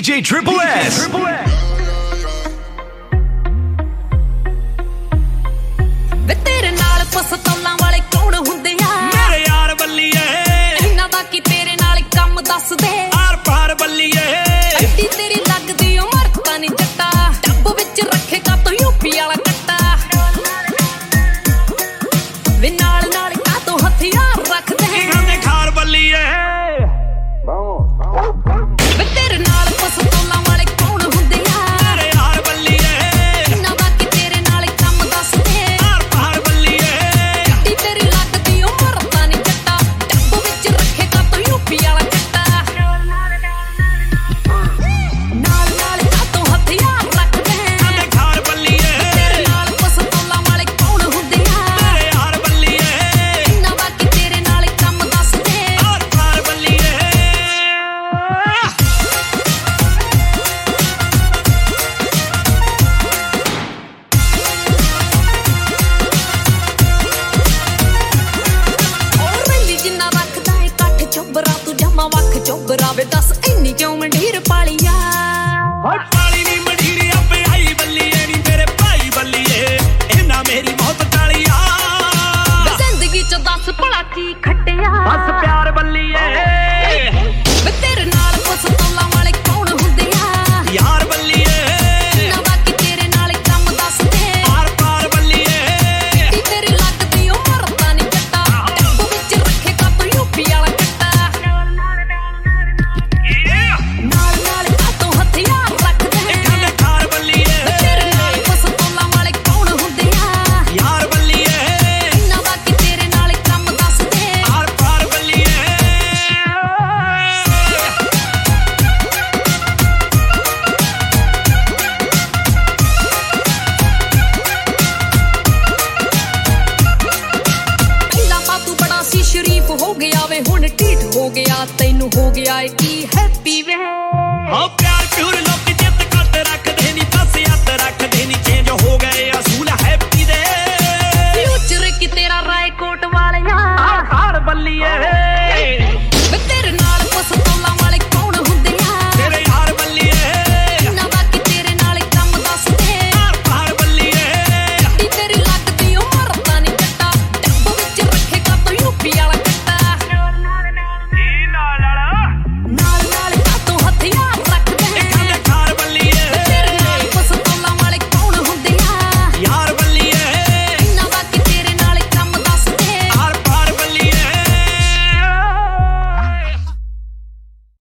DJ Triple S. ਵੇ ਤੇਰੇ ਨਾਲ ਪਸਤੌਲਾਂ ਵਾਲੇ ਕੌਣ ਹੁੰਦੇ ਆ? ਮੇਰੇ ਯਾਰ ਬੱਲੀਏ, ਇਹਨਾਂ ਦਾ ਕੀ ਤੇਰੇ ਨਾਲ ਕੰਮ ਦੱਸ ਦੇ। ਆਰ ਪਾਰ ਬੱਲੀਏ, ਐਡੀ ਤੇਰੀ ਲੱਗਦੀ ਉਮਰ ਤਾਂ ਨਹੀਂ ਜੱਟਾ, ਡੱਬ ਵਿੱਚ ਰੱਖੇਗਾ ਤੂੰ ਯੂਪੀ ਵਾਲਾ ਕੱਟਾ। ਵੇ ਨਾਲ ਨਾਲ ਕਾਤੋਂ ਹਥਿਆਰ ਰੱਖਦੇ ਖਾਂਦੇ ਖਾਰ ਬੱਲੀਏ। ਵੇ ਤੇਰੇ ਨਾਲ ਪਸਤੌਲਾਂ ਵਾਲੇ ਕੌਣ ਹੁੰਦੇ ਆ? ਮੇਰੇ ਯਾਰ ਬੱਲੀਏ, ਇਹਨਾਂ ਦਾ ਕੀ ਤੇਰੇ ਨਾਲ ਕੰਮ ਦੱਸ ਦੇ। ਆਰ ਪਾਰ ਬੱਲੀਏ, ਐਡੀ ਤੇਰੀ ਲੱਗਦੀ ਉਮਰ ਤਾਂ ਨਹੀਂ ਜੱਟਾ, ਡੱਬ ਵਿੱਚ ਰੱਖੇਗਾ ਤੂੰ ਯੂਪੀ ਵਾਲਾ ਕੱਟਾ। ਨਾਲ ਨਾਲ ਕਾਤੋਂ ਹਥਿਆਰ ਰੱਖਦੇ ਖਾਂਦੇ ਖਾਰ ਬੱਲੀਏ। ਤੇਰੇ ਨਾਲ ਪਸਤੌਲਾਂ ਵਾਲੇ ਕੌਣ ਹੁੰਦੇ ਆ? ਮੇਰੇ ਯਾਰ ਬੱਲੀਏ, ਇਹਨਾਂ ਦਾ ਕੀ ਤੇਰੇ ਨਾਲ ਕੰਮ ਦੱਸ ਦੇ। ਆਰ ਪਾਰ ਬੱਲੀਏ। ਉਹ ਰੈਲੀ ਜਿੰਨਾ ਰੱਖਦਾ ਏ ਕੱਠ ਚੋਬਰਾ, ਤੂੰ ਜਮਾ ਵੱਖ ਚੋਬਰਾ। ਵੇ ਦੱਸ ਇੰਨੀ ਕਿਉਂ ਮੰਡੀਰ ਪਾਲੀਆ? ਪਾਲੀ ਨੀ ਮੜੀਰੀ ਆਪੇ ਆਈ ਬੱਲੀਏ, ਨੀ ਮੇਰੇ ਭਾਈ ਬੱਲੀਏ, ਇਹਨਾਂ ਮੇਰੀ ਮੌਤ ਟਾਲੀਆ। ਵੇ ਜ਼ਿੰਦਗੀ ਚ ਦੱਸ ਭਲਾ ਕੀ ਖੱਟਿਆ? ਬਸ ਪਿਆਰ ਬੱਲੀਏ, ਵੇ ਤੇਰੇ ਨਾਲ ਪਸਤੌਲਾਂ ਵਾਲੇ ਕੌਣ ਹੁੰਦੇ ਆ? ਯਾਰ ਬੱਲੀਏ, ਇਹਨਾਂ ਦਾ ਕੀ ਤੇਰੇ ਨਾਲ ਕੰਮ ਦੱਸ ਦੇ। ਆਰ ਪਾਰ ਬੱਲੀਏ। ਐਡੀ ਤੇਰੀ ਲੱਗਦੀ ਉਮਰ ਤਾਂ ਨਹੀਂ ਜੱਟਾ, ਡੱਬ ਵਿੱਚ ਰੱਖੇਗਾ ਤੂੰ ਯੂਪੀ ਵਾਲਾ ਕੱਟਾ। ਨਾਲ ਨਾਲ ਕਾਤੋਂ ਹਥਿਆਰ ਰੱਖਦੇ ਖਾਂਦੇ ਖਾਰ ਬੱਲੀਏ, ਤੇਰੇ ਨਾਲ ਪਸਤੌਲਾਂ ਵਾਲੇ ਕੌਣ ਹੁੰਦੇ ਆ? ਯਾਰ ਬੱਲੀਏ, ਇਹਨਾਂ ਦਾ ਕੀ ਤੇਰੇ ਨਾਲ ਕੰਮ ਦੱਸ ਦੇ। ਆਰ ਪਾਰ ਬੱਲੀਏ। ਪਹਿਲਾਂ ਤਾਂ ਤੂੰ ਬੜਾ ਸੀ ਸ਼ਰੀਫ ਹੋ ਗਿਆ ਵੇ, ਹੁਣ ਢੀਠ ਹੋ ਗਿਆ, ਤੈਨੂੰ ਹੋ ਗਿਆ ਏ ਕੀ ਹੈਪੀ ਵੇ। ਹਾਂ